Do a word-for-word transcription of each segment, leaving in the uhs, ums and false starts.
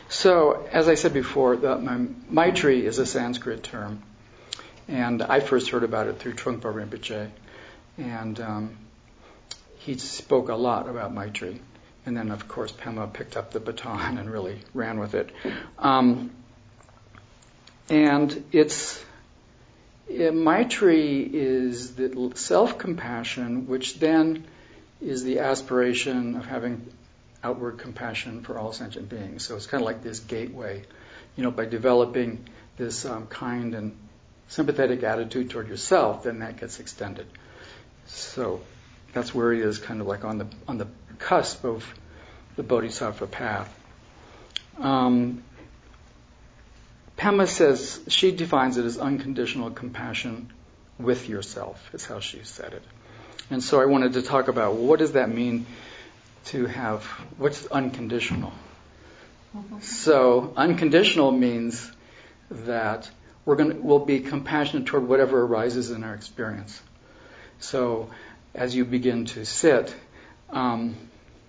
So, as I said before, the, my, Maitri is a Sanskrit term, and I first heard about it through Trungpa Rinpoche, and um, he spoke a lot about Maitri. And then, of course, Pema picked up the baton and really ran with it. Um, and it's it, Maitri is the self-compassion, which then is the aspiration of having outward compassion for all sentient beings. So it's kind of like this gateway, you know, by developing this um, kind and sympathetic attitude toward yourself, then that gets extended. So that's where he is, kind of like on the on the cusp of the Bodhisattva path. Um, Pema says, she defines it as unconditional compassion with yourself, is how she said it. And so I wanted to talk about, well, what does that mean to have, what's unconditional? Mm-hmm. So unconditional means that we're going to, we'll be compassionate toward whatever arises in our experience. So as you begin to sit, um,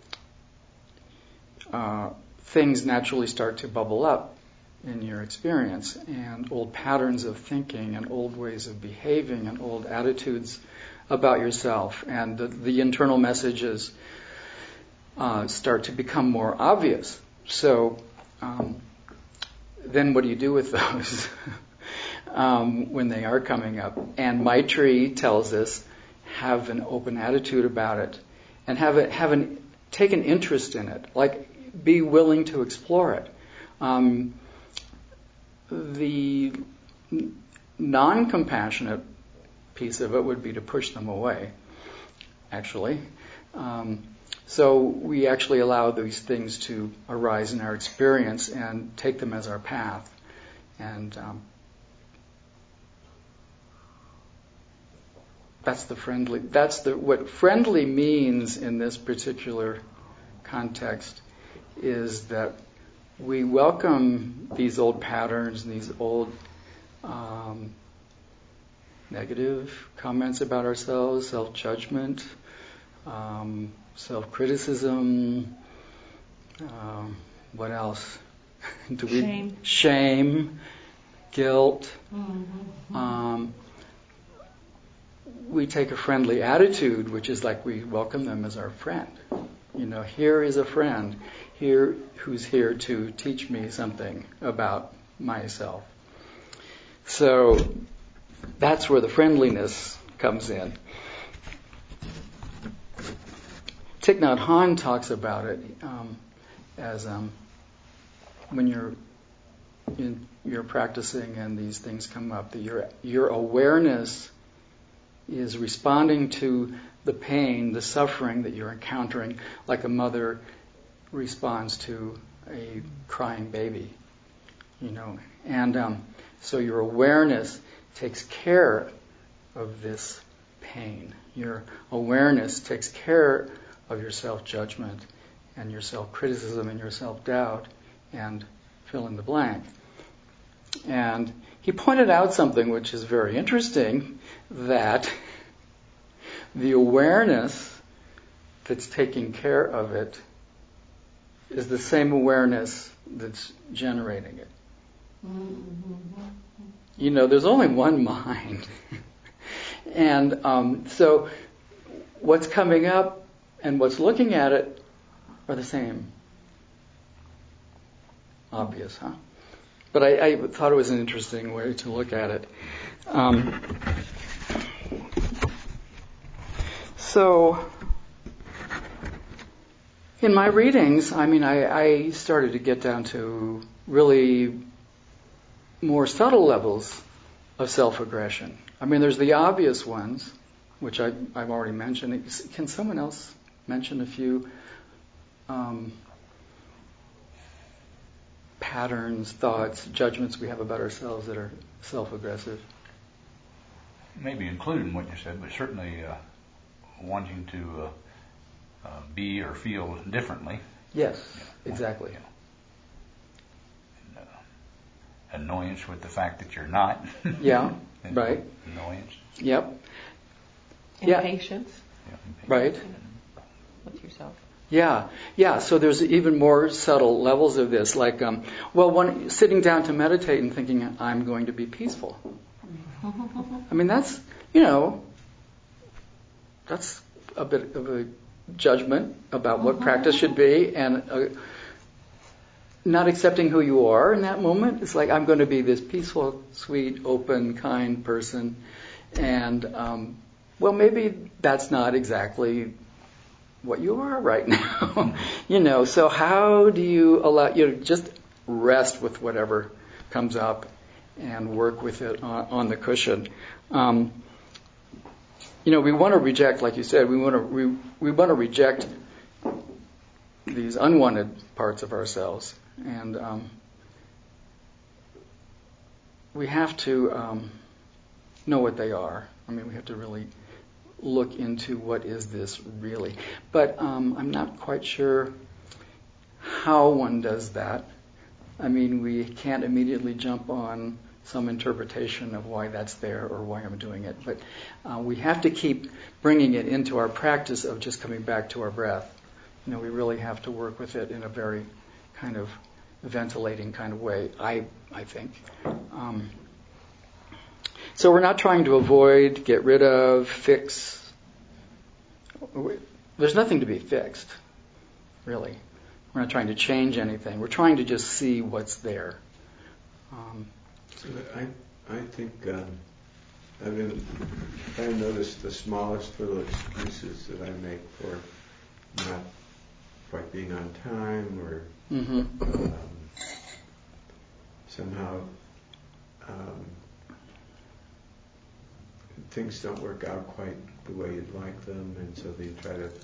uh, things naturally start to bubble up in your experience, and old patterns of thinking and old ways of behaving and old attitudes about yourself, and the, the internal messages uh, start to become more obvious. So um, then what do you do with those um, when they are coming up? And Maitri tells us, have an open attitude about it, and have a, have an take an interest in it, like be willing to explore it. Um, the non-compassionate piece of it would be to push them away, actually. Um, so we actually allow these things to arise in our experience and take them as our path. And um, that's the friendly, that's the, what friendly means in this particular context is that we welcome these old patterns and these old um, negative comments about ourselves, self-judgment, um, self-criticism, um, what else? Do we, shame. Shame, guilt. Mm-hmm. Um, we take a friendly attitude, which is like we welcome them as our friend. You know, here is a friend, here who's here to teach me something about myself. So that's where the friendliness comes in. Thich Nhat Hanh talks about it um, as um, when you're in, you're practicing and these things come up, that your your awareness is responding to the pain, the suffering that you're encountering, like a mother responds to a crying baby, you know. And um, so your awareness takes care of this pain. Your awareness takes care of your self-judgment and your self-criticism and your self-doubt and fill in the blank. And he pointed out something which is very interesting, that the awareness that's taking care of it is the same awareness that's generating it. Mm-hmm. You know, there's only one mind. and um, so what's coming up and what's looking at it are the same. Obvious, huh? But I, I thought it was an interesting way to look at it. Um, so, in my readings, I mean, I, I started to get down to really more subtle levels of self-aggression. I mean, there's the obvious ones, which I, I've already mentioned. Can someone else mention a few um, patterns, thoughts, judgments we have about ourselves that are self-aggressive? Maybe including what you said, but certainly uh, wanting to uh, uh, be or feel differently. Yes, yeah. exactly. Yeah. And, uh, annoyance with the fact that you're not. Yeah, right. Annoyance. Yep. Impatience. Yeah. Right. With yourself. Yeah, yeah. So there's even more subtle levels of this. Like, um, well, one sitting down to meditate and thinking, I'm going to be peaceful. I mean, that's, you know, that's a bit of a judgment about what practice should be, and uh, not accepting who you are in that moment. It's like, I'm going to be this peaceful, sweet, open, kind person. And, um, well, maybe that's not exactly what you are right now. You know, so how do you allow, you know, just rest with whatever comes up and work with it on, on the cushion. Um, you know, we want to reject, like you said, we want to we, we want to reject these unwanted parts of ourselves, and um, we have to um, know what they are. I mean, we have to really look into what is this really. But um, I'm not quite sure how one does that. I mean, we can't immediately jump on some interpretation of why that's there or why I'm doing it. But uh, we have to keep bringing it into our practice of just coming back to our breath. You know, we really have to work with it in a very kind of ventilating kind of way, I I think. Um, so we're not trying to avoid, get rid of, fix. There's nothing to be fixed, really. We're not trying to change anything. We're trying to just see what's there. Um, so I I think um, I've been I noticed the smallest little excuses that I make for not quite being on time, or mm-hmm. um, somehow um, things don't work out quite the way you'd like them, and so they try to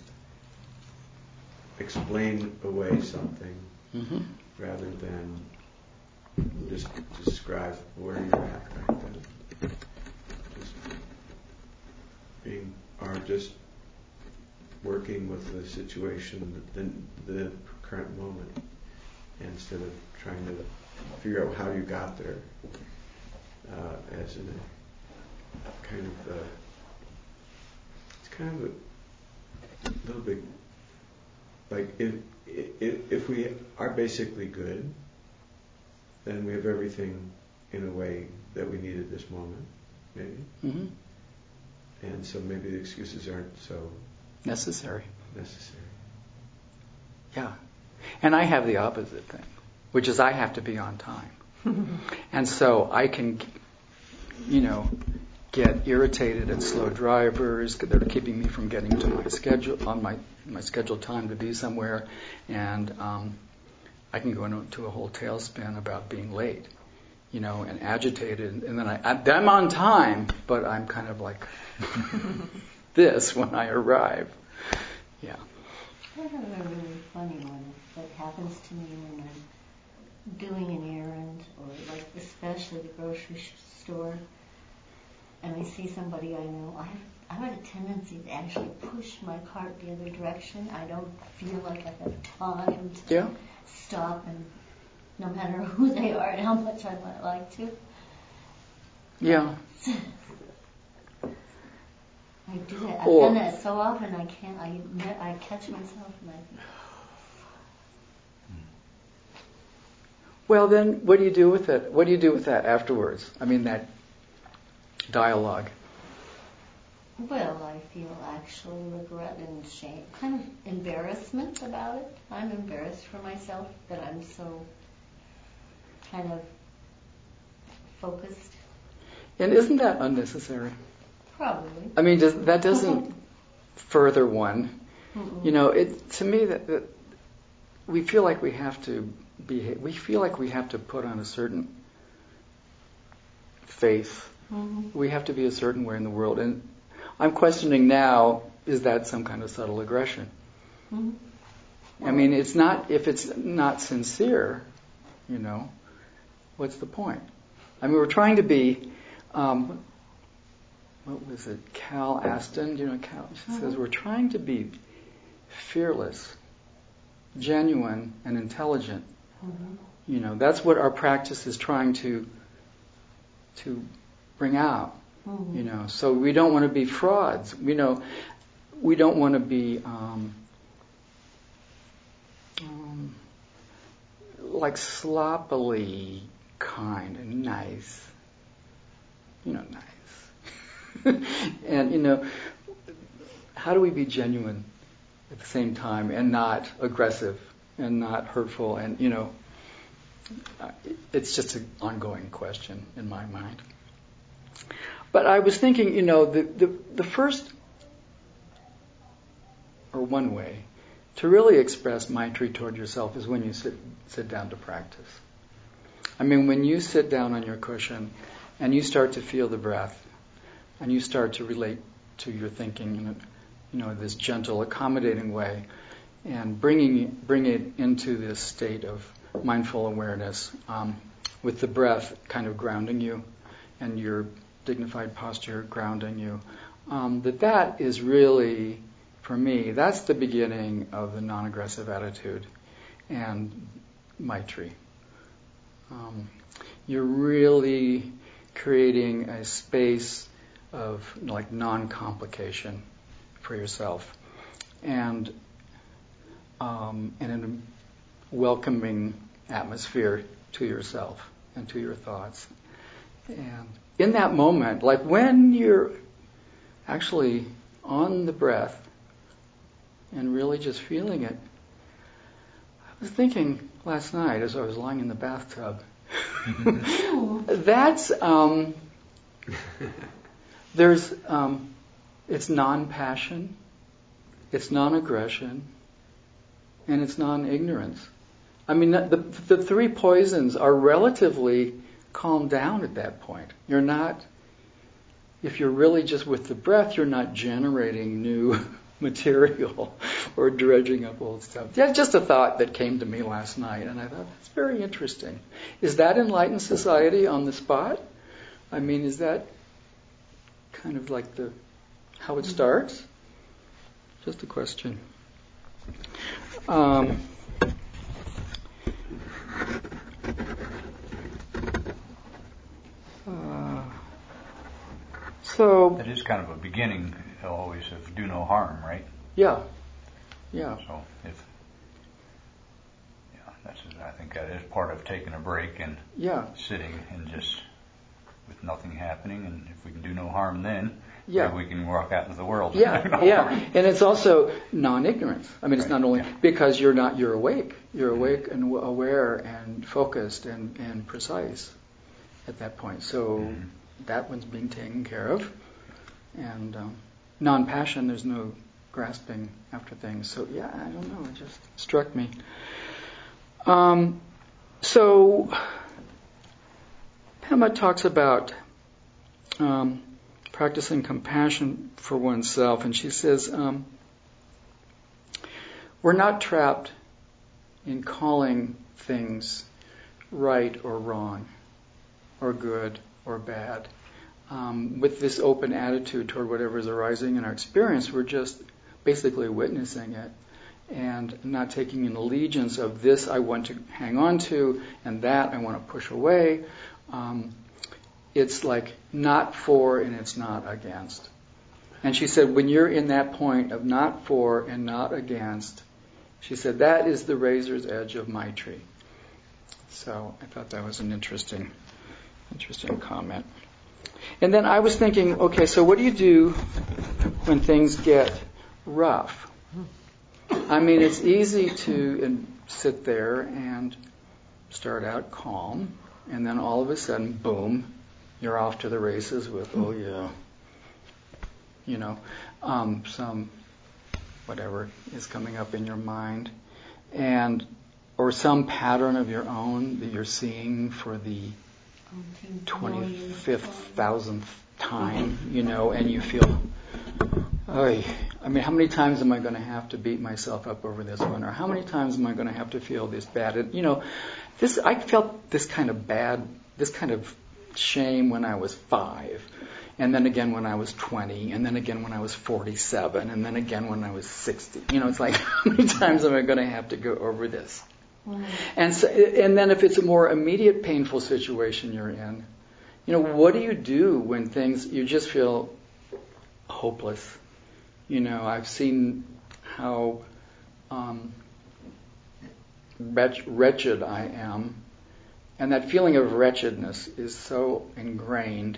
explain away something mm-hmm. rather than just describe where you're at right then. Just being, or just working with the situation, the, the current moment, instead of trying to figure out how you got there, uh, as in a kind of, uh, it's kind of a little bit, like if, if, if we are basically good, then we have everything in a way that we need at this moment, maybe. Mm-hmm. And so maybe the excuses aren't so necessary. necessary. Yeah. And I have the opposite thing, which is I have to be on time. And so I can, you know, get irritated at slow drivers that are keeping me from getting to my schedule, on my, my scheduled time to be somewhere. And um, I can go into a whole tailspin about being late, you know, and agitated. And then I, I'm on time, but I'm kind of like this when I arrive. Yeah. I have a really funny one that happens to me when I'm doing an errand, or like especially the grocery store, and I see somebody I know. I have, I have a tendency to actually push my cart the other direction. I don't feel like I have time to Yeah. stop, and no matter who they are and how much I might like to. Yeah. I do that. I've Or, done that so often. I can't. I I catch myself and I think. well, then, what do you do with it? What do you do with that afterwards? I mean, that dialogue. Well, I feel actual regret and shame, kind of embarrassment about it. I'm embarrassed for myself that I'm so kind of focused. And isn't that unnecessary? Probably. I mean, does, that doesn't further one. Mm-mm. You know, it to me that, that we feel like we have to behave. We feel like we have to put on a certain faith. Mm-hmm. We have to be a certain way in the world, and I'm questioning now: is that some kind of subtle aggression? Mm-hmm. I mean, it's not if it's not sincere. You know, what's the point? I mean, we're trying to be. Um, what was it? Cal Aston, you know, Cal she mm-hmm. says we're trying to be fearless, genuine, and intelligent. Mm-hmm. You know, that's what our practice is trying to to bring out. Mm-hmm. You know, so we don't want to be frauds. We know we don't want to be um, um, like sloppily kind and nice. You know, nice. And, you know, how do we be genuine at the same time and not aggressive and not hurtful? And, you know, it's just an ongoing question in my mind. But I was thinking, you know, the, the, the first, or one way, to really express Maitri toward yourself is when you sit, sit down to practice. I mean, when you sit down on your cushion and you start to feel the breath and you start to relate to your thinking in a, you know, this gentle, accommodating way, and bringing bring it into this state of mindful awareness, um, with the breath kind of grounding you and your dignified posture grounding you, um, that that is really, for me, that's the beginning of the non-aggressive attitude and Maitri. Um, you're really creating a space of like non-complication for yourself, and um, and a welcoming atmosphere to yourself and to your thoughts. And in that moment, like when you're actually on the breath and really just feeling it, I was thinking last night as I was lying in the bathtub, that's, um, there's, um, it's non-passion, it's non-aggression, and it's non-ignorance. I mean, the, the three poisons are relatively calmed down at that point. You're not, if you're really just with the breath, you're not generating new material or dredging up old stuff. Yeah, just a thought that came to me last night, and I thought, that's very interesting. Is that enlightened society on the spot? I mean, is that kind of like the how it starts? Just a question. Um, uh, so That is kind of a beginning, always, of do no harm, right? Yeah, yeah. So if, yeah, that's, I think that is part of taking a break and yeah. sitting and just with nothing happening, and if we can do no harm then, yeah. maybe we can walk out into the world. Yeah, no yeah. harm. And it's also non-ignorance. I mean, it's Right, not only yeah. because you're not, you're awake. You're awake and w- aware and focused and, and precise at that point. So Mm-hmm. that one's being taken care of. And um, non-passion, there's no grasping after things. So yeah, I don't know. It just struck me. Um, so Pema talks about um, practicing compassion for oneself, and she says, um, we're not trapped in calling things right or wrong, or good or bad. Um, with this open attitude toward whatever is arising in our experience, we're just basically witnessing it and not taking an allegiance of this I want to hang on to and that I want to push away. Um, it's like not for and it's not against. And she said, when you're in that point of not for and not against, she said, that is the razor's edge of Maitri. So I thought that was an interesting, interesting comment. And then I was thinking, okay, so what do you do when things get rough? I mean, it's easy to in, sit there and start out calm, and then all of a sudden, boom, you're off to the races with, oh yeah, you know, um, some whatever is coming up in your mind, and or some pattern of your own that you're seeing for the twenty-fifth thousandth time, you know, and you feel, oy, I mean, how many times am I going to have to beat myself up over this one, or how many times am I going to have to feel this bad? And, you know, this I felt this kind of bad, this kind of shame when I was five, and then again when I was twenty, and then again when I was forty-seven, and then again when I was sixty. You know, it's like, how many times am I going to have to go over this? Mm. And so, and then if it's a more immediate painful situation you're in, you know, what do you do when things, you just feel hopeless? You know, I've seen how um, wretch, wretched I am. And that feeling of wretchedness is so ingrained.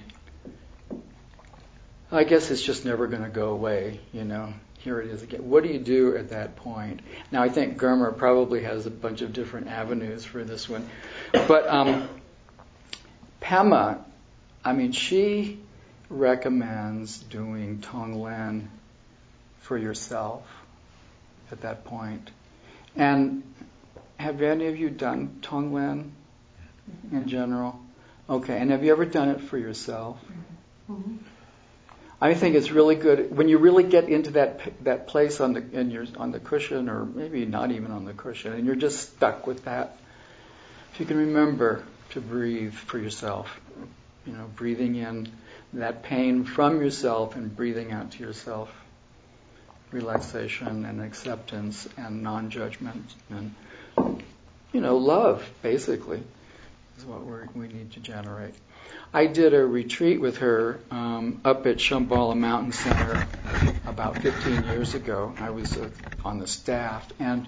I guess it's just never going to go away, you know. Here it is again. What do you do at that point? Now, I think Germer probably has a bunch of different avenues for this one. But um, Pema, I mean, she recommends doing Tonglen for yourself at that point. And have any of you done Tonglen in general? Okay, and have you ever done it for yourself? Mm-hmm. I think it's really good when you really get into that that place on the in your on the cushion, or maybe not even on the cushion, and you're just stuck with that. If you can remember to breathe for yourself, you know, breathing in that pain from yourself and breathing out to yourself, relaxation and acceptance and non-judgment and, you know, love, basically, is what we we need to generate. I did a retreat with her um, up at Shambhala Mountain Center about fifteen years ago. I was uh, on the staff, and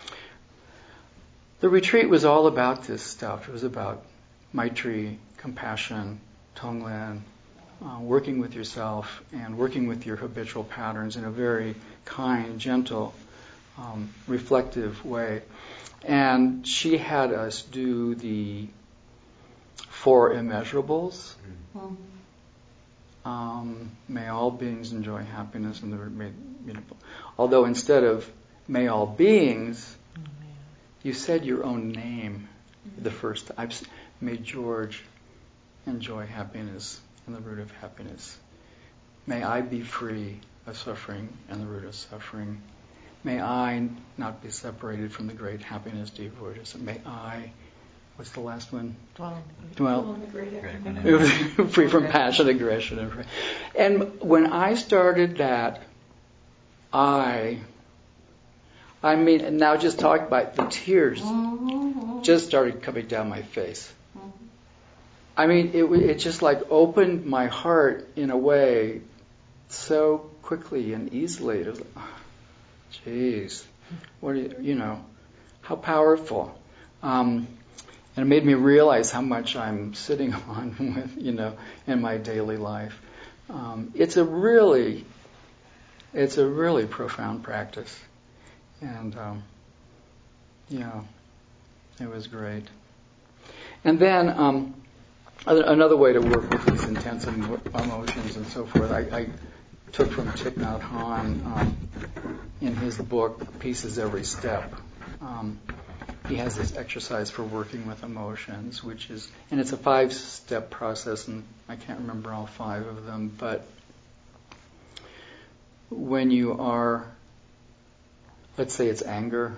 the retreat was all about this stuff. It was about Maitri, compassion, Tonglen, uh, working with yourself and working with your habitual patterns in a very kind, gentle, um, reflective way. And she had us do the four immeasurables. Mm-hmm. Um, may all beings enjoy happiness and the may, you know, although instead of may all beings, you said your own name the first time. May George enjoy happiness and the root of happiness. May I be free of suffering and the root of suffering. May I not be separated from the great happiness devoid. May I, what's the last one? Dwell. Dwell. Great. Free from passion, aggression. And, and when I started that, I, I mean, and now just talk about the tears just started coming down my face. I mean, it it just like opened my heart in a way so quickly and easily. It was like, oh, geez, what do you, you know, how powerful. Um, and it made me realize how much I'm sitting on with, you know, in my daily life. Um, it's a really, it's a really profound practice. And, um, you know, it was great. And then, um, another way to work with these intense emo- emotions and so forth, I, I took from Thich Nhat Hanh um, in his book, Pieces Every Step. Um, he has this exercise for working with emotions, which is, and it's a five-step process, and I can't remember all five of them, but when you are, let's say it's anger,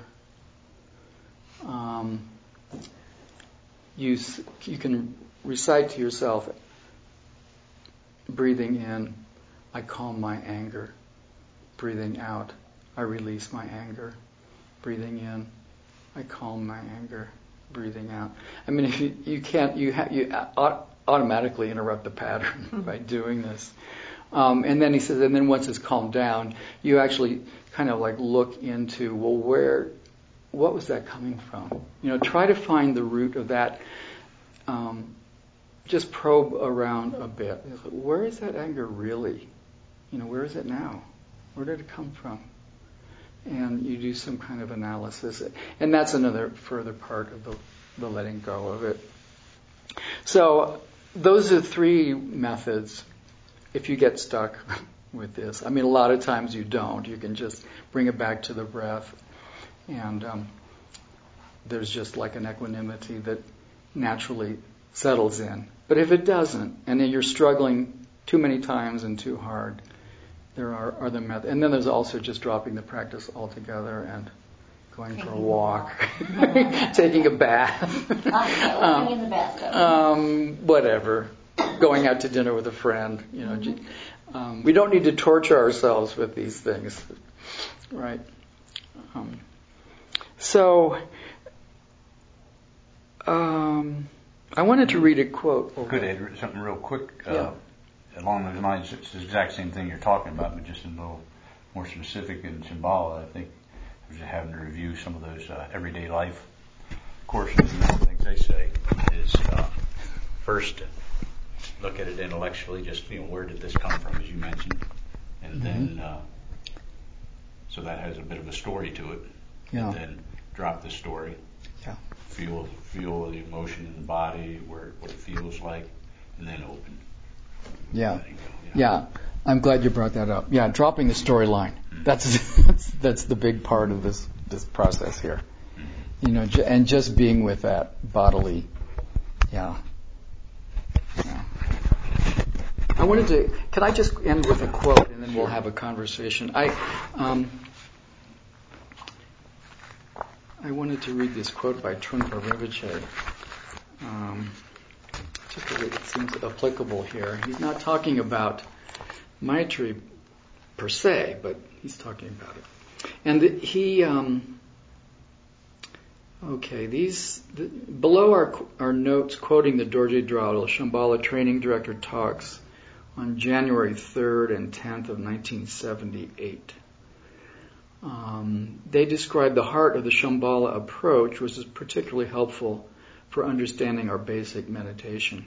um, you you can recite to yourself, breathing in, I calm my anger. Breathing out, I release my anger. Breathing in, I calm my anger. Breathing out. I mean, if you, you can't, you ha- you automatically interrupt the pattern by doing this. Um, and then he says, and then once it's calmed down, you actually kind of like look into, well, where, what was that coming from? You know, try to find the root of that. Um, just probe around a bit. Where is that anger really? You know, where is it now? Where did it come from? And you do some kind of analysis. And that's another further part of the, the letting go of it. So those are three methods if you get stuck with this. I mean, a lot of times you don't. You can just bring it back to the breath. And um, there's just like an equanimity that naturally settles in. But if it doesn't, and then you're struggling too many times and too hard, there are other methods. And then there's also just dropping the practice altogether and going Taking for a walk, taking a bath, um, in the bathtub. um, whatever, going out to dinner with a friend. You know, mm-hmm. um, we don't need to torture ourselves with these things, right? Um, so. Um, I wanted to read a quote. Over. Could Ed, something real quick uh, yeah. along those lines. It's the exact same thing you're talking about, but just a little more specific in Shambhala. I think I was having to review some of those uh, everyday life course, one of the things they say is uh, first look at it intellectually, just, you know, where did this come from, as you mentioned, and mm-hmm. then uh, so that has a bit of a story to it, yeah. and then drop the story, yeah. feel feel the emotion in the body, where what it feels like, and then open. Yeah, yeah. yeah. I'm glad you brought that up. Yeah, dropping the storyline. Mm-hmm. That's that's that's the big part of this this process here. Mm-hmm. You know, j- and just being with that bodily. Yeah. yeah. I wanted to. Can I just end with a quote, and then we'll have a conversation. I um, I wanted to read this quote by Trungpa Rinpoche. Um, just because it seems applicable here. He's not talking about Maitri per se, but he's talking about it. And he, um, okay, these, the, below are our notes quoting the Dorje Draugal, Shambhala training director talks on January third and tenth of nineteen seventy-eight. Um, they describe the heart of the Shambhala approach, which is particularly helpful for understanding our basic meditation.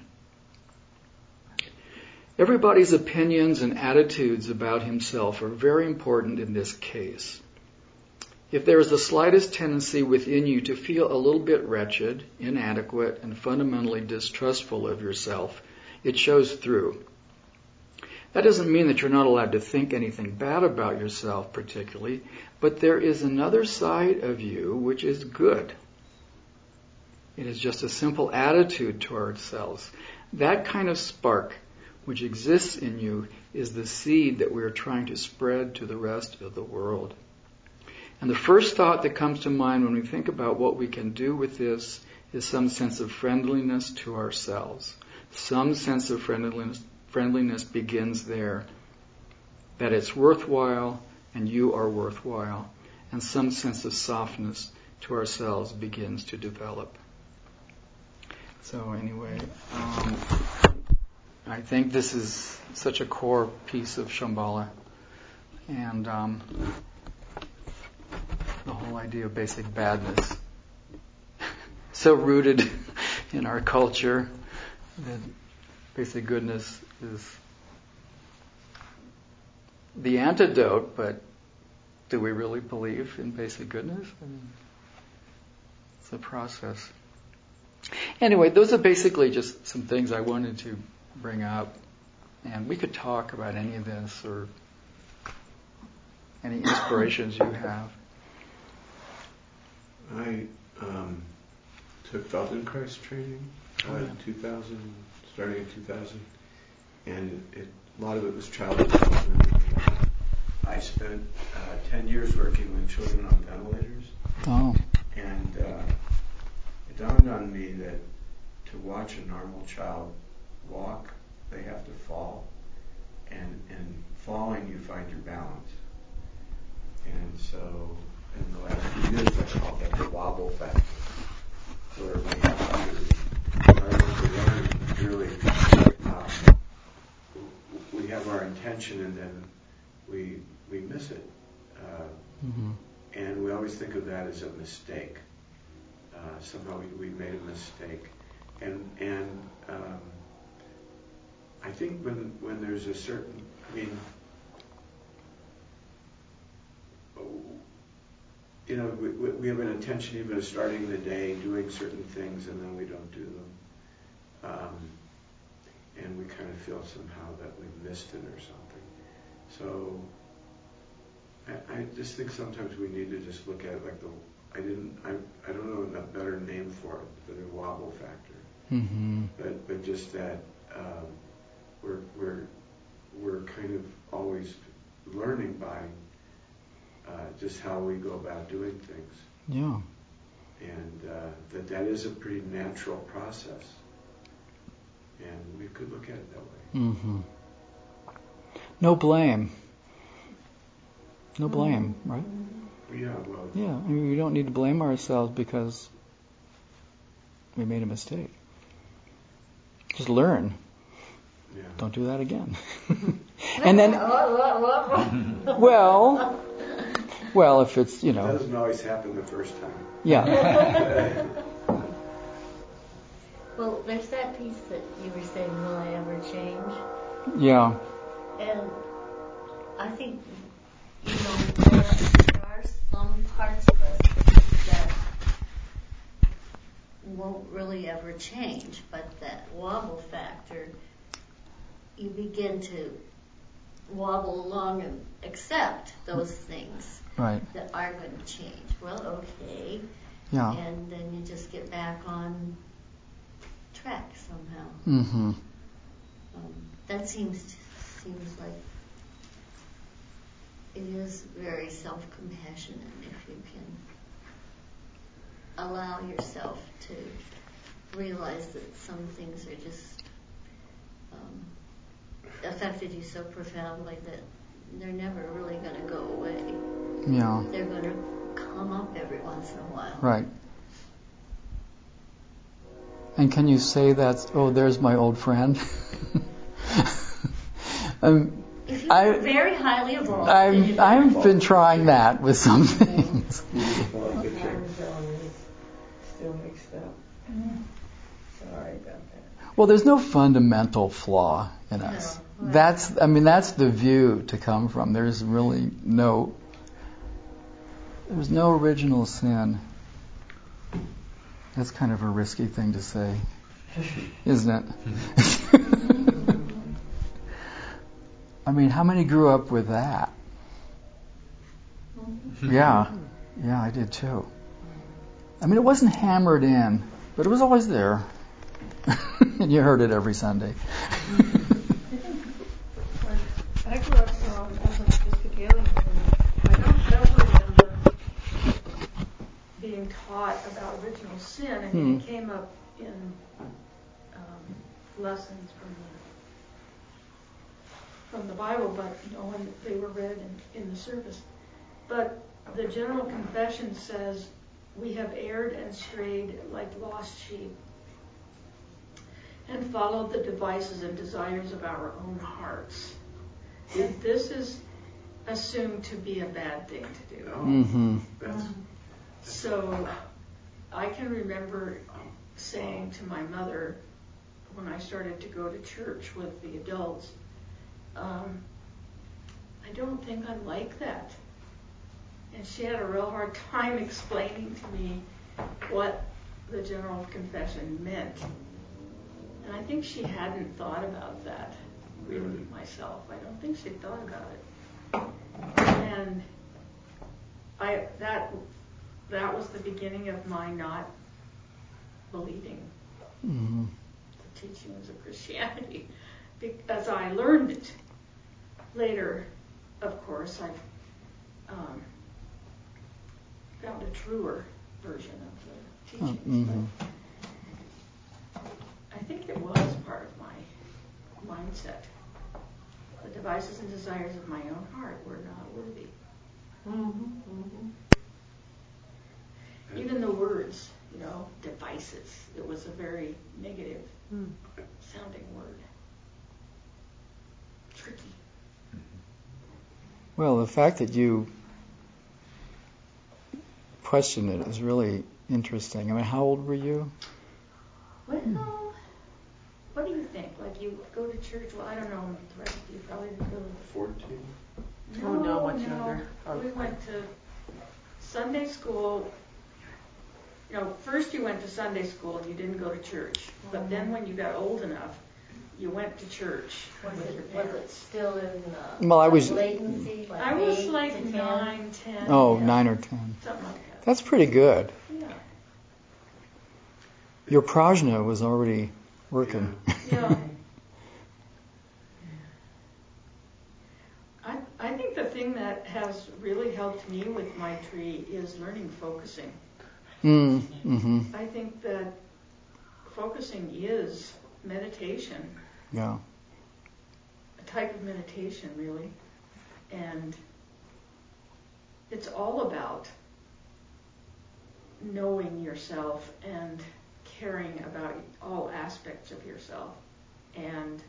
Everybody's opinions and attitudes about himself are very important in this case. If there is the slightest tendency within you to feel a little bit wretched, inadequate, and fundamentally distrustful of yourself, it shows through. That doesn't mean that you're not allowed to think anything bad about yourself particularly, but there is another side of you which is good. It is just a simple attitude towards selves. That kind of spark which exists in you is the seed that we are trying to spread to the rest of the world. And the first thought that comes to mind when we think about what we can do with this is some sense of friendliness to ourselves. Some sense of friendliness, friendliness begins there. That it's worthwhile and you are worthwhile. And some sense of softness to ourselves begins to develop. So anyway, um, I think this is such a core piece of Shambhala, and um, the whole idea of basic badness, so rooted in our culture that basic goodness is the antidote, but do we really believe in basic goodness? I mean, it's a process. Anyway, those are basically just some things I wanted to bring up, and we could talk about any of this or any inspirations you have. I um, took Feldenkrais training uh, in two thousand, starting in two thousand, and it, a lot of it was childhood development. I spent uh, ten years working with children on ventilators, oh. and uh, it dawned on me that to watch a normal child walk, they have to fall, and in falling you find your balance. And so in the last few years I call that the wobble factor, where we have to learn to learn really um, we have our intention and then we we miss it. Uh, mm-hmm. And we always think of that as a mistake. Uh, somehow we, we made a mistake. And and um, I think when when there's a certain, I mean, you know, we, we have an intention even of starting the day, doing certain things, and then we don't do them. Um, and we kind of feel somehow that we've missed it or something. So I, I just think sometimes we need to just look at it like the, I didn't, I, I don't know a better name for it, but the wobble factor. Mm-hmm. But but just that um, we're we're we're kind of always learning by uh, just how we go about doing things. Yeah. And uh, that that is a pretty natural process. And we could look at it that way. Mm-hmm. No blame. No blame, right? Yeah, well. Yeah, I mean, we don't need to blame ourselves because we made a mistake. Just learn. Yeah. Don't do that again. And then, well, well, if it's, you know. That doesn't always happen the first time. Yeah. Well, there's that piece that you were saying, will I ever change? Yeah. And I think, you know, there, there are some parts of us that won't really ever change, but that wobble factor, you begin to wobble along and accept those things Right. that are going to change. Well, okay. Yeah. And then you just get back on track somehow. Mm-hmm. Um, that seems seems like it is very self-compassionate if you can allow yourself to realize that some things are just um, affected you so profoundly that they're never really going to go away. Yeah. They're going to come up every once in a while. Right. And can you say that, oh, there's my old friend? um, If you're I, very highly evolved, I've, I've been trying that with some things. Still mixed up. Sorry about that. Well, there's no fundamental flaw in us. No, right. That's, I mean, that's the view to come from. There's really no, there's no original sin. That's kind of a risky thing to say, isn't it? I mean, how many grew up with that? Yeah, yeah, I did too. I mean, it wasn't hammered in, but it was always there. And you heard it every Sunday. I grew up um, as an Episcopalian, and I don't ever remember being taught about original sin. I mean, Hmm. it came up in um, lessons from the from the Bible, but you know, when they were read in, in the service. But the general confession says, we have erred and strayed like lost sheep, and followed the devices and desires of our own hearts. And this is assumed to be a bad thing to do. Mm-hmm. So I can remember saying to my mother when I started to go to church with the adults, um, I don't think I like that. And she had a real hard time explaining to me what the general confession meant. And I think she hadn't thought about that really myself. I don't think she'd thought about it. And I that that was the beginning of my not believing Mm-hmm. the teachings of Christianity, because I learned it later. Of course, I've um, found a truer version of the teachings. Mm-hmm. But I think it was part of my mindset. The devices and desires of my own heart were not worthy. Mm-hmm, mm-hmm. Even the words, you know, devices, it was a very negative Mm. sounding word. Tricky. Well, the fact that you question it is really interesting. I mean, how old were you? Well, what do you think? Like, you go to church, well, I don't know, the rest of you probably didn't go to fourteen? No, Oh, no, much no. younger. We went to Sunday school. You know, first you went to Sunday school and you didn't go to church. But then when you got old enough, you went to church Was with it, your was it parents. still in uh, Well, I was- latency? Like I was eight like to ten? nine, ten. Oh, yeah, nine or ten. something like that. That's pretty good. Yeah. Your prajna was already working. Yeah. I, I think the thing that has really helped me with my tree is learning focusing. mm, mm-hmm. I think that focusing is meditation, Yeah. a type of meditation, really. And it's all about knowing yourself and caring about all aspects of yourself and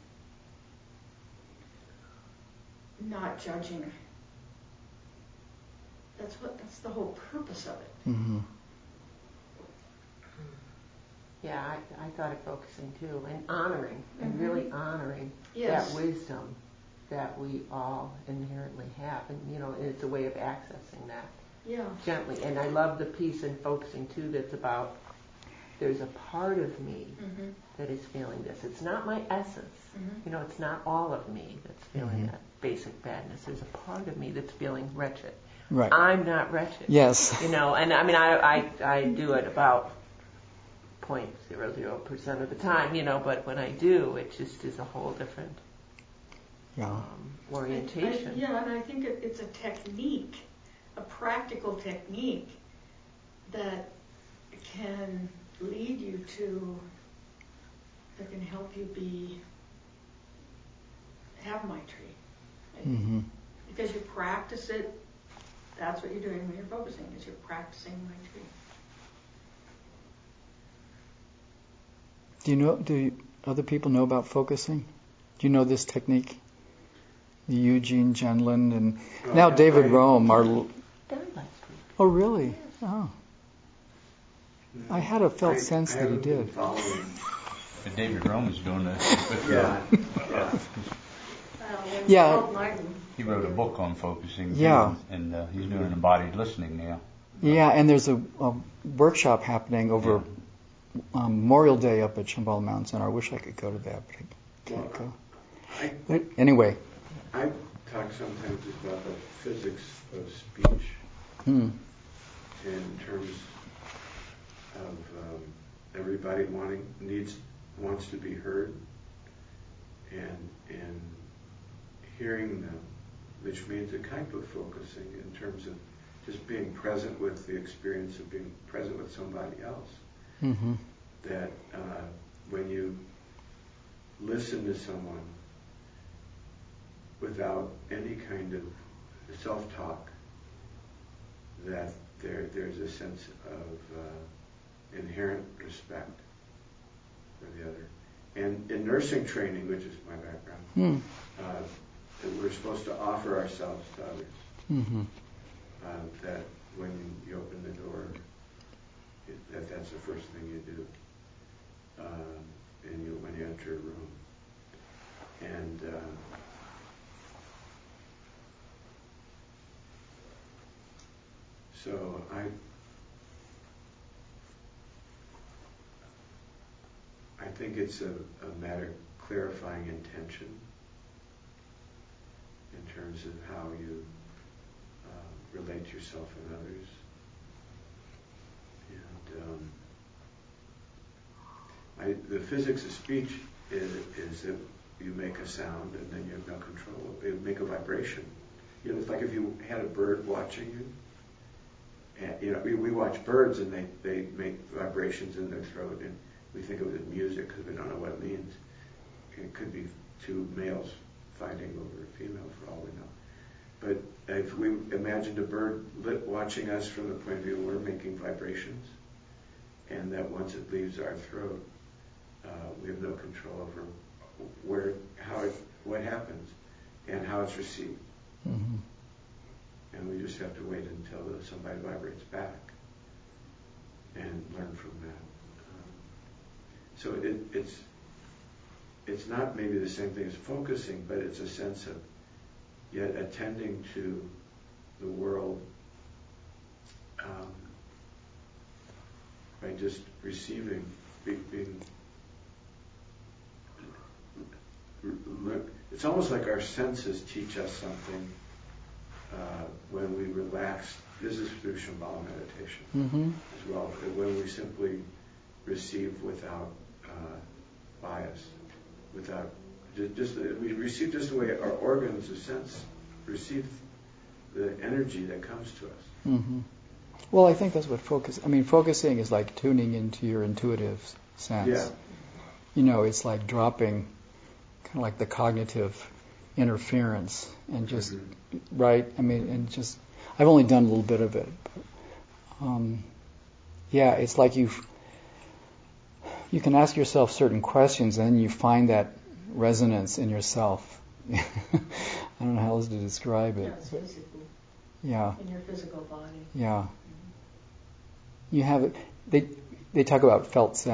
not judging. That's what that's the whole purpose of it. Mm-hmm. Yeah, I, I thought of focusing too, and honoring, Mm-hmm. and really honoring Yes. that wisdom that we all inherently have, and you know, it's a way of accessing that Yeah. gently. And I love the piece in focusing too that's about there's a part of me Mm-hmm. that is feeling this. It's not my essence. Mm-hmm. You know, it's not all of me that's feeling Mhm. that basic badness. There's a part of me that's feeling wretched. Right. I'm not wretched. Yes. You know, and I mean, I, I, I do it about zero point zero zero percent of the time, you know, but when I do, it just is a whole different Yeah. um, orientation. I, yeah, and I think it, it's a technique, a practical technique that can lead you to, that can help you be, have Maitri. Mm-hmm. Because you practice it, that's what you're doing when you're focusing, is you're practicing Maitri. Do you know? Do you, other people know about focusing? Do you know this technique? Eugene Gendlin and Oh, now yeah, David I- Rome are. Done last week. Oh, really? Oh, I had a felt I- sense I that he haven't been did. following. And David Rome is doing this. With, uh, Yeah, yeah. Uh, when Yeah. Bob Martin, He wrote a book on focusing. Yeah. And uh, he's doing embodied listening now. Yeah, and there's a, a workshop happening over um, Memorial Day up at Shambhala Mountain Center. I wish I could go to that, but I can't Well, go. I, But anyway, I talk sometimes about the physics of speech hmm. in terms of um, everybody wanting needs wants to be heard, and and hearing them, which means a kind of focusing in terms of just being present with the experience of being present with somebody else. Mm-hmm. That uh, when you listen to someone without any kind of self-talk, that there there's a sense of uh, inherent respect for the other. And in nursing training, which is my background, Hmm. uh, that we're supposed to offer ourselves to others. Mm-hmm. Uh, that when you open the door, it, that that's the first thing you do. Uh, and you when you enter a room. And uh, so I I think it's a, a matter of clarifying intention in terms of how you uh, relate to yourself and others. And um, I, the physics of speech is, is that you make a sound and then you have no control. You make a vibration. You know, it's like if you had a bird watching you. And, you know, we, we watch birds and they, they make vibrations in their throat, and we think of it as music because we don't know what it means. It could be two males fighting over a female for all we know. But if we imagined a bird lit watching us from the point of view we're making vibrations, and that once it leaves our throat, uh, we have no control over where, how it, what happens, and how it's received. Mm-hmm. And we just have to wait until the, somebody vibrates back and learn from that. Um, so it, it's it's not maybe the same thing as focusing, but it's a sense of yet attending to the world um, by just receiving, be, being. It's almost like our senses teach us something. Uh, when we relax, this is through Shambhala meditation Mm-hmm. as well, when we simply receive without uh, bias, without, just, just we receive just the way our organs of sense receive the energy that comes to us. Mm-hmm. Well, I think that's what focus, I mean, focusing is like tuning into your intuitive sense. Yeah. You know, it's like dropping kind of like the cognitive interference and just, Mhm. right? I mean, and just, I've only done a little bit of it. But, um, yeah, it's like you you can ask yourself certain questions and then you find that resonance in yourself. I don't know how else to describe yeah, it. it's physical, Yeah, in your physical body. yeah. You have it. They they talk about felt sense.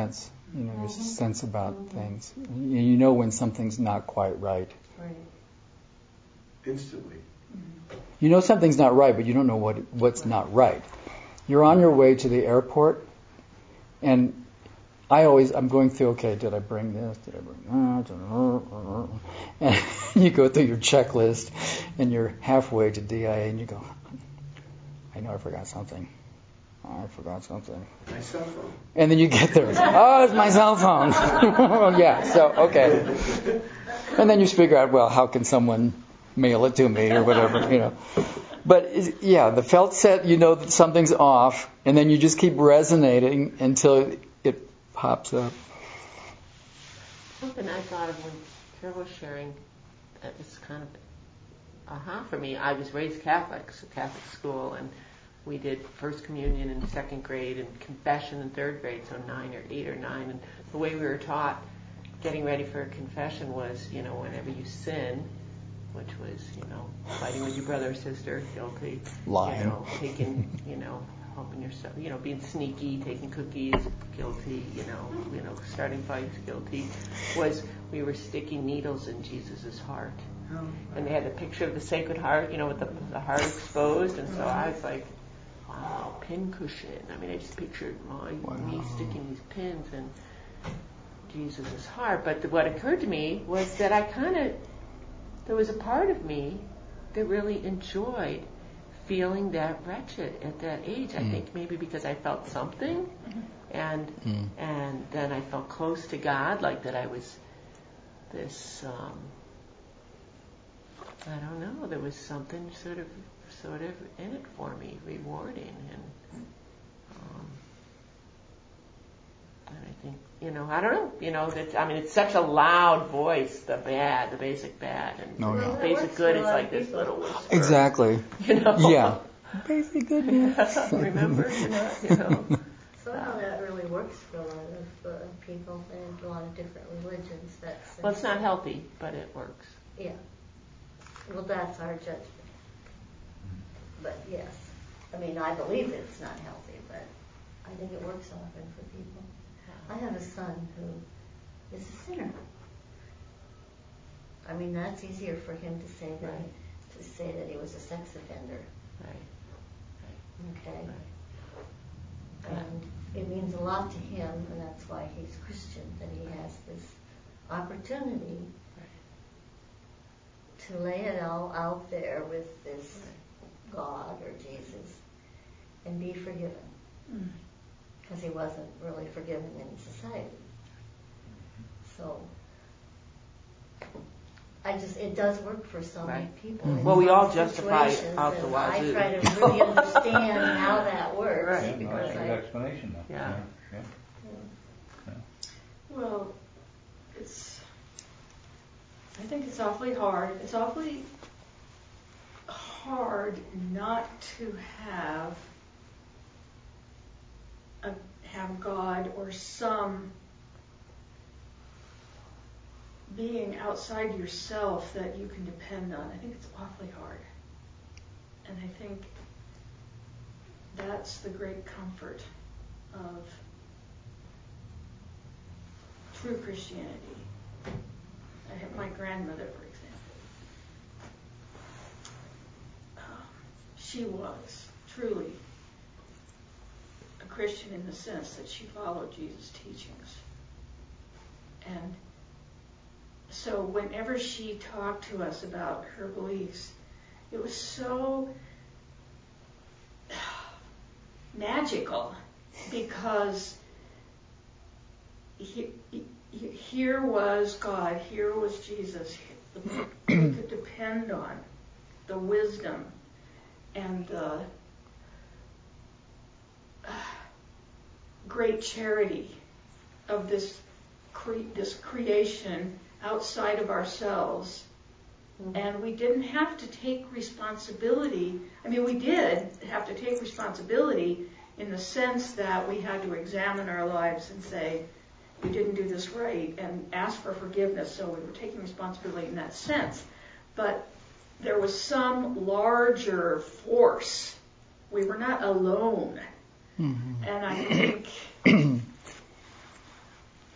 You know, there's a Mhm. sense about Mhm. things. You you know when something's not quite right. Right. Instantly. You know something's not right, but you don't know what what's not right. You're on your way to the airport, and I always, I'm going through, okay, did I bring this? Did I bring that? And you go through your checklist, and you're halfway to D I A, and you go, I know I forgot something. Oh, I forgot something. My cell phone. And then you get there. Oh, it's my cell phone. Yeah, so, okay. And then you figure out, well, how can someone mail it to me or whatever, you know. But, yeah, the felt set, you know that something's off, and then you just keep resonating until it pops up. Something I thought of when Carol was sharing, that was kind of aha for me. I was raised Catholic, so Catholic school, and we did first communion in second grade and confession in third grade, so nine or eight or nine. And the way we were taught getting ready for a confession was, you know, whenever you sin, which was, you know, fighting with your brother or sister, guilty. Lying. You know, taking, you know, helping yourself, you know, being sneaky, taking cookies, guilty, you know, you know, starting fights, guilty, was we were sticking needles in Jesus' heart. Oh. And they had a picture of the Sacred Heart, you know, with the, the heart exposed, and so I was like, wow, pin cushion. I mean, I just pictured my, Wow. me sticking these pins in Jesus' heart. But the, what occurred to me was that I kind of, there was a part of me that really enjoyed feeling that wretched at that age. I Mm. think maybe because I felt something, and Mm. and then I felt close to God, like that I was this, um, I don't know, there was something sort of sort of in it for me, rewarding, and um, and I think, you know, I don't know, you know, that, I mean, it's such a loud voice, the bad, the basic bad, and Oh, the yeah. basic good is like this little whisper. Exactly. You know? Yeah. Basic goodness. Remember, you know, you know. So how that really works for a lot of uh, people and a lot of different religions. That's Well, it's not healthy, but it works. Yeah. Well, that's our judgment. But yes, I mean, I believe it's not healthy, but I think it works often for people. I have a son who is a sinner. I mean, that's easier for him to say than Right. to say that he was a sex offender. Right. Okay. Right. And it means a lot to him, and that's why he's Christian, that he has this opportunity to lay it all out there with this God or Jesus and be forgiven. Because he wasn't really forgiven in society. So, I just, it does work for some Right. people. Mhm. in Well, we some all justify situations, out the and I wazoo. try to really understand how that works. Right. Yeah, no, Because that's a good I, explanation, though. Yeah. Yeah. Well, it's, I think it's awfully hard. It's awfully hard not to have a, have God or some being outside yourself that you can depend on. I think it's awfully hard. And I think that's the great comfort of true Christianity. I have my grandmother, for example. Um, she was truly a Christian in the sense that she followed Jesus' teachings. And so whenever she talked to us about her beliefs, it was so magical because he, he, here was God, here was Jesus, we could depend on the wisdom and the uh, great charity of this cre- this creation outside of ourselves. Mm-hmm. And we didn't have to take responsibility. I mean, we did have to take responsibility in the sense that we had to examine our lives and say, we didn't do this right, and ask for forgiveness, so we were taking responsibility in that sense. But there was some larger force. We were not alone. Mm-hmm. And I think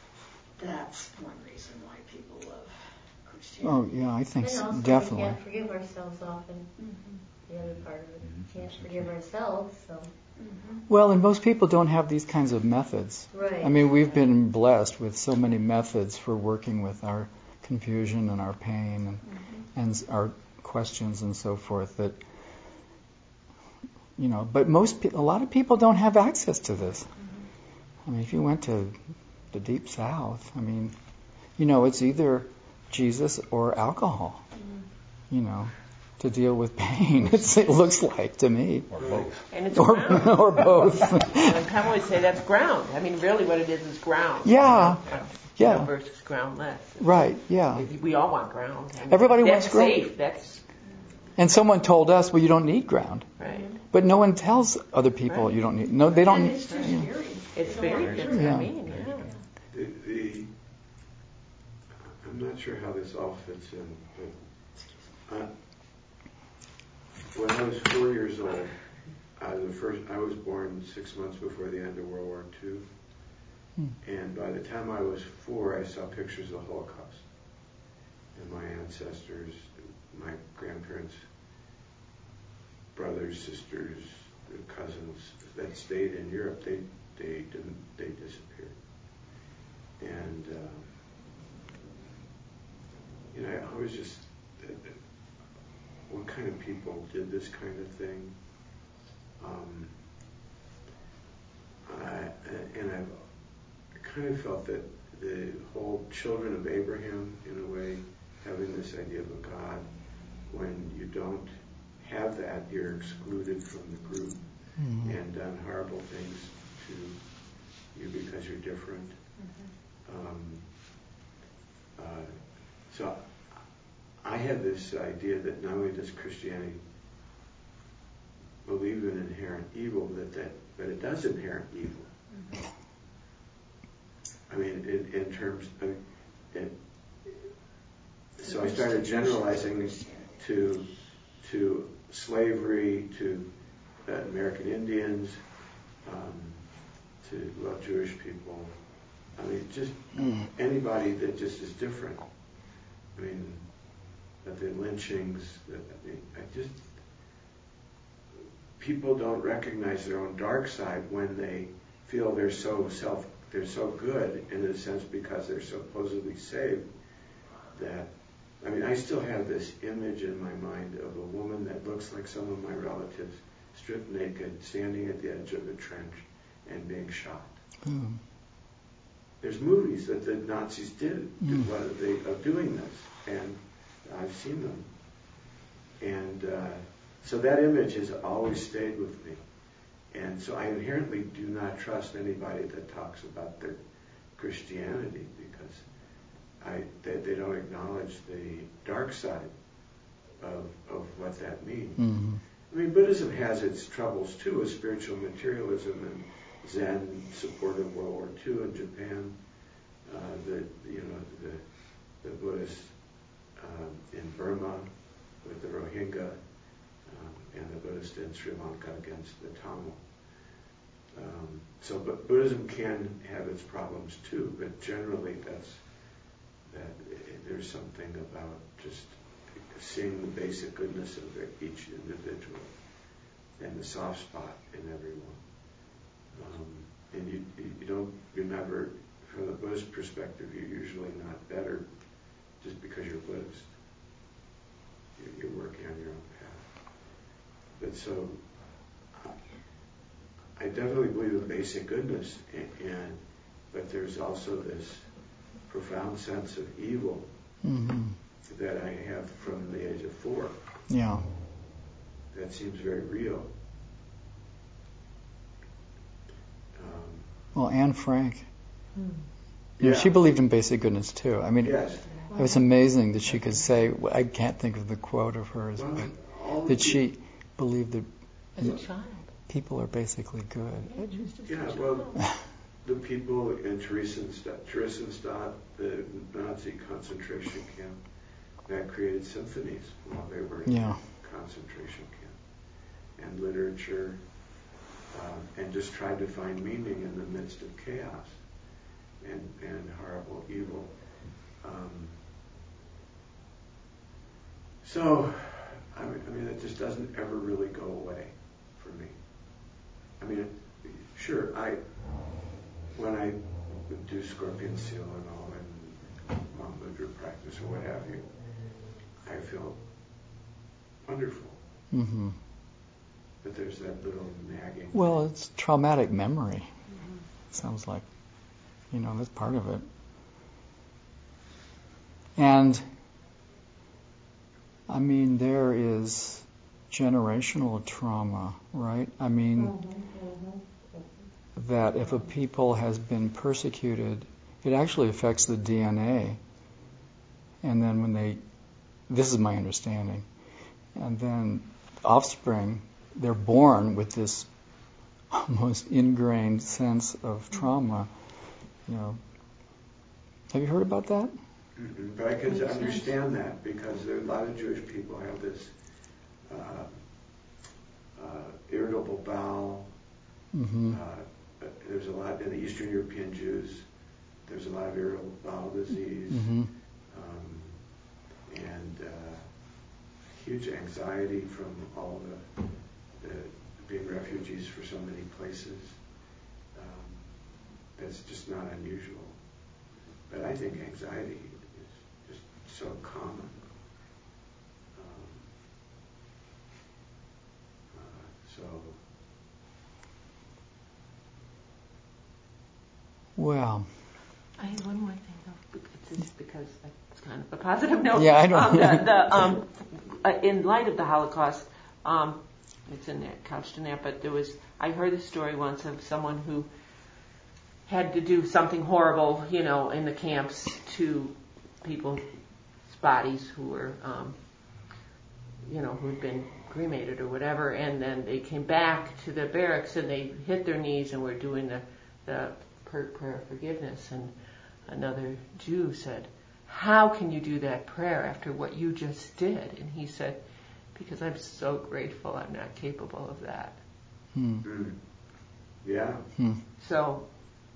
that's one reason why people love Oh, Christianity. yeah, I think And so, also, definitely. we can't forgive ourselves often. Mm-hmm. The other part of it, we can't forgive ourselves, so. Mm-hmm. Well, and most people don't have these kinds of methods. Right. I mean, we've been blessed with so many methods for working with our confusion and our pain and, Mm-hmm. and our questions and so forth that, you know, but most pe- a lot of people don't have access to this. Mm-hmm. I mean, if you went to the deep south, I mean, you know, it's either Jesus or alcohol, Mm-hmm. you know, to deal with pain. It's, it looks like to me. Or both. And it's Or, ground. or both. And Pam always say that's ground. I mean, really what it is is ground. Yeah. You know, Yeah. versus groundless. Right, yeah. We all want ground. I mean, Everybody that's wants ground. safe. That's And someone told us, well, you don't need ground. right. But no one tells other people Right. you don't need. No, they And don't. it's too Yeah. scary. It's They don't very want good. to do it. Yeah. I mean, yeah. The, the, I'm not sure how this all fits in, but uh, when I was four years old, I was the first. I was born six months before the end of World War Two, Hmm. and by the time I was four, I saw pictures of the Holocaust, and my ancestors, my grandparents, brothers, sisters, cousins that stayed in Europe, they they didn't they disappeared. And uh, you know, I was just, uh, what kind of people did this kind of thing? Um, I, and I've kind of felt that the whole children of Abraham, in a way, having this idea of a God, when you don't have that, you're excluded from the group Mhm. and done horrible things to you because you're different. Mm-hmm. Um, uh, so I had this idea that not only does Christianity believe in inherent evil, that, that but it does inherent evil. Mm-hmm. I mean, in, in terms of, in, so I started generalizing to to slavery, to uh, American Indians, um, to well, Jewish people. I mean, just Mm. anybody that just is different. I mean, but the lynchings. The, I, mean, I just people don't recognize their own dark side when they feel they're so self, they're so good in a sense because they're supposedly saved. That I mean, I still have this image in my mind of a woman that looks like some of my relatives, stripped naked, standing at the edge of a trench and being shot. Mm. There's movies that the Nazis did Mm. what they, of doing this, and I've seen them. And uh, so that image has always stayed with me. And so I inherently do not trust anybody that talks about their Christianity because I they, they don't acknowledge the dark side of of what that means. Mm. I mean, Buddhism has its troubles too, with spiritual materialism and Zen support of World War Two in Japan. Uh, the you know the the Buddhists um, in Burma with the Rohingya um, and the Buddhists in Sri Lanka against the Tamil. Um, so, but Buddhism can have its problems too, but generally that's that there's something about just seeing the basic goodness of each individual and the soft spot in everyone. Um, and you, you don't remember, from the Buddhist perspective, you're usually not better just because you're Buddhist. You're, you're working on your own path. But so, I definitely believe in basic goodness, and, and but there's also this profound sense of evil Mm-hmm. that I have from the age of four. Yeah. That seems very real. Um, Well, Anne Frank. Hmm. You know, Yeah. she believed in basic goodness too. I mean, yes. it was amazing that she could say, I can't think of the quote of hers, Well, but all the that peop- she believed that As a child. people are basically good. Yeah, just as a Yeah, child. well, the people in Theresienstadt, Theresienstadt, the Nazi concentration camp, that created symphonies while they were in Yeah. the concentration camp, and literature, um, and just tried to find meaning in the midst of chaos. and, and horrible evil. Um, so, I mean, I mean, it just doesn't ever really go away for me. I mean, sure, I when I do scorpion seal and all, and monk mudra practice or what have you, I feel wonderful. Mm-hmm. But there's that little nagging. Well, it's traumatic memory. Mm-hmm. Sounds like, you know, that's part of it. And, I mean, there is generational trauma, right? I mean, mm-hmm, mm-hmm. that if a people has been persecuted, it actually affects the D N A. And then when they, this is my understanding, and then offspring, they're born with this almost ingrained sense of trauma. You know, have you heard about that? Mm-hmm. But I can understand that because there are a lot of Jewish people have this uh, uh, irritable bowel. Mm-hmm. Uh, there's a lot in the Eastern European Jews. There's a lot of irritable bowel disease, mm-hmm. um, and uh, huge anxiety from all the, the being refugees for so many places. Um, that's just not unusual. But I think anxiety is just so common. Um, uh, so. Well. I had one more thing though, it's just because it's kind of a positive note. Yeah, I know. Um, the, the, um, uh, in light of the Holocaust, um, it's in there, couched in there, but there was, I heard a story once of someone who had to do something horrible, you know, in the camps to people's bodies who were, um, you know, who had been cremated or whatever, and then they came back to the barracks and they hit their knees and were doing the, the prayer of forgiveness, and another Jew said, "How can you do that prayer after what you just did?" And he said, "Because I'm so grateful I'm not capable of that." Hmm. Mm. Yeah. Hmm. So.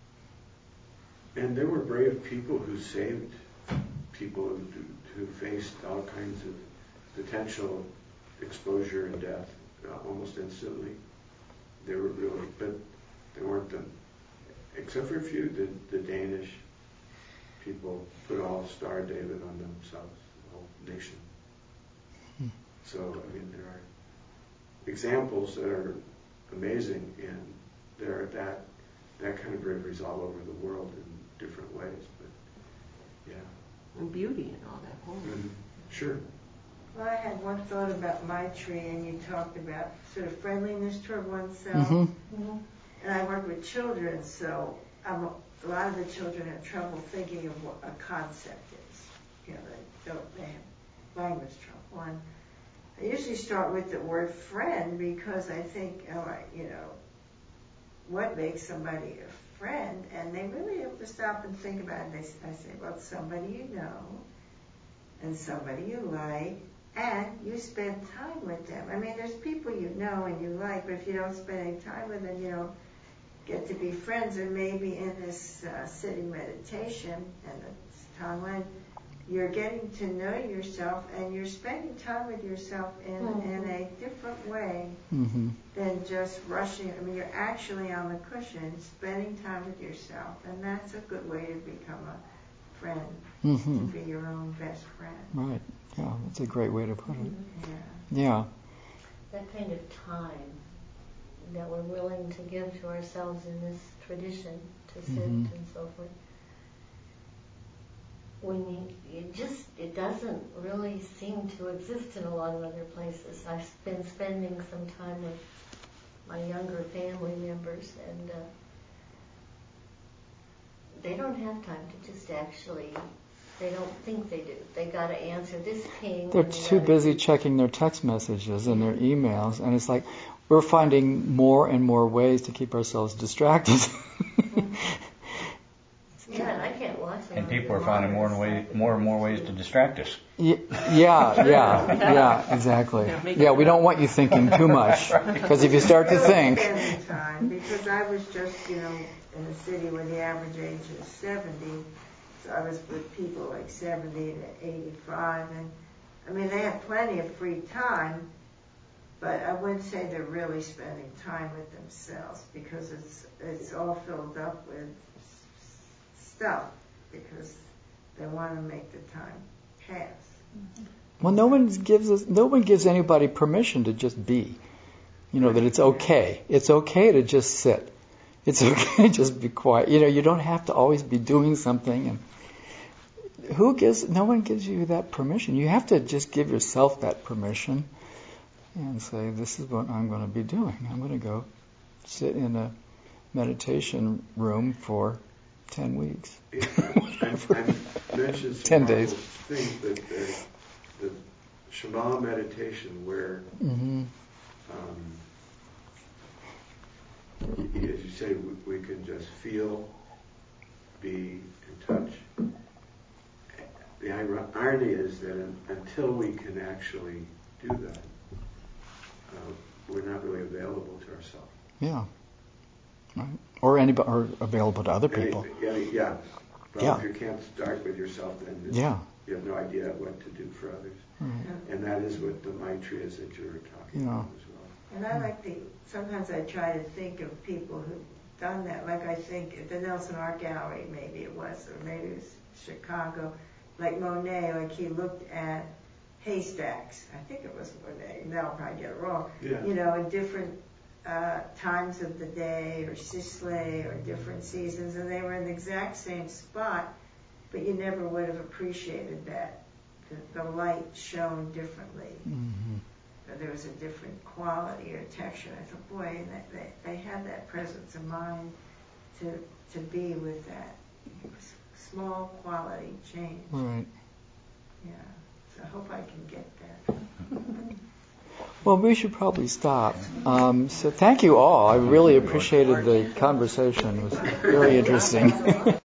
And there were brave people who saved people who, who faced all kinds of potential exposure and death uh, almost instantly. They were really, but they weren't them. Except for a few, the, the Danish people put all Star David on themselves, the whole nation. Hmm. So, I mean, there are examples that are amazing, and there are that that kind of bravery is all over the world in different ways. But yeah, And beauty and all that. Oh. mm-hmm. Sure. Well, I had one thought about my tree, and you talked about sort of friendliness toward oneself. Mm-hmm. Mm-hmm. And I work with children, so I'm a, a lot of the children have trouble thinking of what a concept is. You know, they don't they have language trouble. And I usually start with the word friend because I think, oh, I, you know, what makes somebody a friend? And they really have to stop and think about it. They, I say, well, it's somebody you know, and somebody you like, and you spend time with them. I mean, there's people you know and you like, but if you don't spend any time with them, you don't get to be friends. And maybe in this uh, sitting meditation and this time when you're getting to know yourself and you're spending time with yourself in, mm-hmm. in a different way mm-hmm. than just rushing. I mean, you're actually on the cushion, spending time with yourself, and that's a good way to become a friend, mm-hmm. to be your own best friend. Right. Yeah, that's a great way to put it. Yeah. Yeah. That kind of time that we're willing to give to ourselves in this tradition, to sit mm-hmm. and so forth. When you, it just, it doesn't really seem to exist in a lot of other places. I've been spending some time with my younger family members, and uh, they don't have time to just actually, they don't think they do. They got to answer this ping. They're too busy checking their text messages and their emails, and it's like we're finding more and more ways to keep ourselves distracted. Yeah, and I can't watch it. And people people are finding more and way, more and more ways to distract us. Y- Yeah, yeah, yeah, exactly. Yeah, we don't want you thinking too much, because if you start to think, Spending time, because I was just, you know, in a city where the average age is seventy, so I was with people like seventy to eighty-five, and I mean, they have plenty of free time, but I wouldn't say they're really spending time with themselves, because it's it's all filled up with s- stuff, because they want to make the time pass. well, no one gives us, no one gives anybody permission to just be. You know, that it's okay. It's okay to just sit. It's okay to just be quiet. You know, you don't have to always be doing something. And who gives? No one gives you that permission. You have to just give yourself that permission and say, "This is what I'm going to be doing. I'm going to go sit in a meditation room for ten weeks." Yeah, I, I mentioned some ten powerful days. things, but the, the Shema meditation, where, Mm-hmm. um, y- y- as you say, we, we can just feel, be, and touch. The ir- irony is that un, until we can actually do that, uh, we're not really available to ourselves. Yeah. Right. Or anybody, or available to other people. Any, any, yeah. Well, Yeah. if you can't start with yourself, then it's, Yeah. you have no idea what to do for others. Right. And that is what the Maitri is that you were talking Yeah. about as well. And I like the, sometimes I try to think of people who've done that, like I think at the Nelson Art Gallery, maybe it was, or maybe it was Chicago, like Monet, like he looked at haystacks. I think it was Monet, now I'll probably get it wrong. Yeah. You know, in different uh, times of the day, or Sisley, or different seasons, and they were in the exact same spot, but you never would have appreciated that. The, the light shone differently. Mm-hmm. There was a different quality or texture. I thought, boy, and that, they, they had that presence of mind to to be with that small quality change. Right. Yeah. So I hope I can get that. Well, we should probably stop. Um, so thank you all. I really appreciated the conversation. It was very interesting.